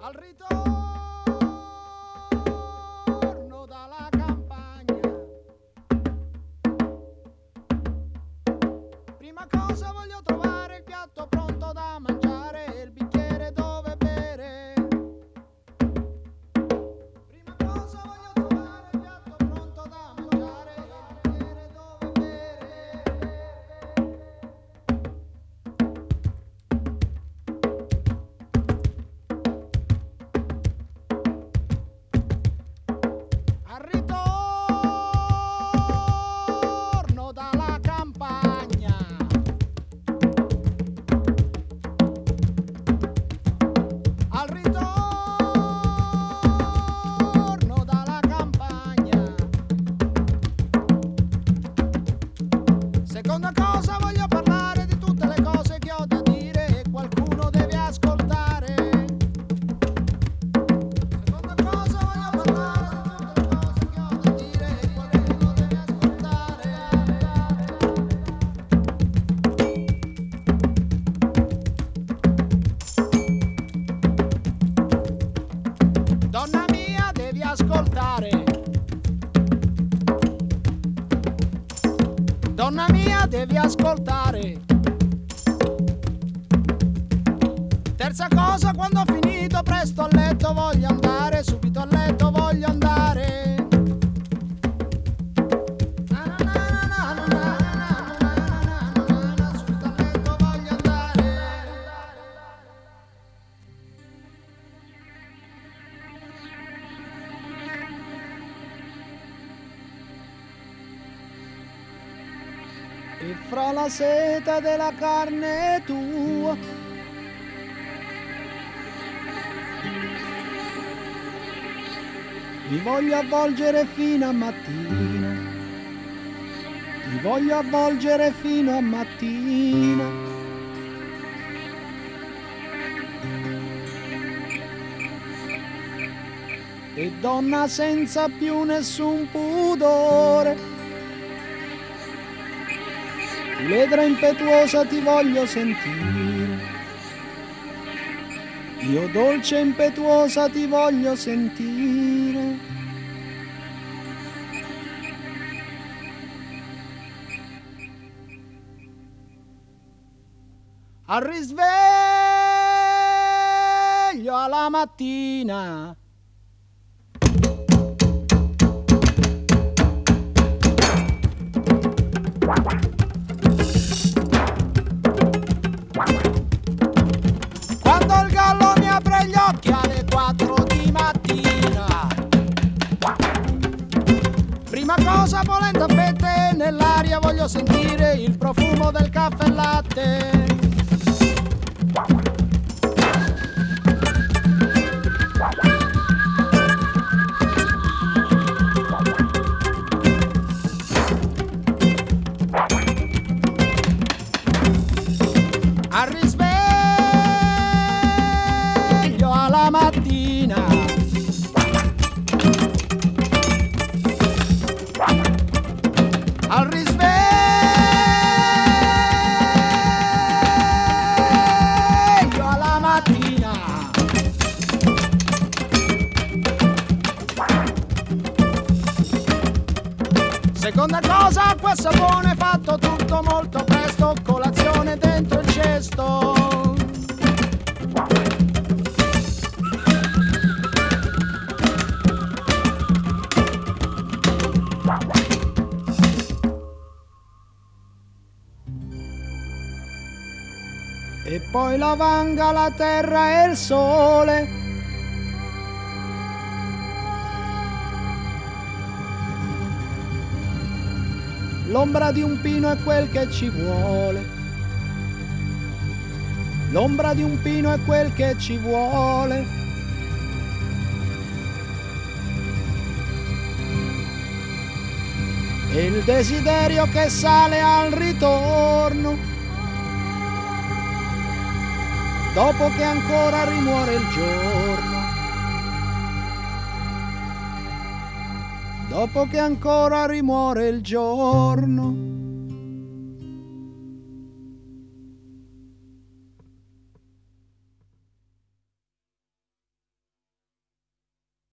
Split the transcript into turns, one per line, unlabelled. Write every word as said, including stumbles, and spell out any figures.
Al ritorno dalla campagna, prima cosa voglio trovare il piatto pronto da mangiare e il bicchiere dove bere. Prima cosa voglio trovare il piatto pronto da mangiare e il bicchiere dove bere. Al ritorno dalla campagna, al ritorno dalla campagna, seconda cosa voglio parlare di tutte le cose che ho da dire e qualcuno deve ascoltare. Seconda cosa voglio parlare di tutte le cose che ho da dire e qualcuno deve ascoltare. Donna mia, devi ascoltare. Donna mia, devi ascoltare. Terza cosa, quando ho finito presto a letto voglio andare, subito a letto voglio andare. Na na na na na na na na na na na, subito a letto voglio andare. E fra la seta della carne tua mi voglio avvolgere fino a mattina, mi voglio avvolgere fino a mattina. E donna senza più nessun pudore, ledra impetuosa ti voglio sentire, io dolce impetuosa ti voglio sentire. Al risveglio alla mattina, quando il gallo mi apre gli occhi alle quattro di mattina, prima cosa polenta a fette nell'aria voglio sentire il profumo del caffè e latte. Al risveglio alla mattina, al risveglio alla mattina, seconda cosa, acqua e sapone fatto tutto molto presto, colazione dentro il cesto. E poi la vanga, la terra e il sole, l'ombra di un pino è quel che ci vuole, l'ombra di un pino è quel che ci vuole. E il desiderio che sale al ritorno, dopo che ancora rimuore il giorno, dopo che ancora rimuore il giorno.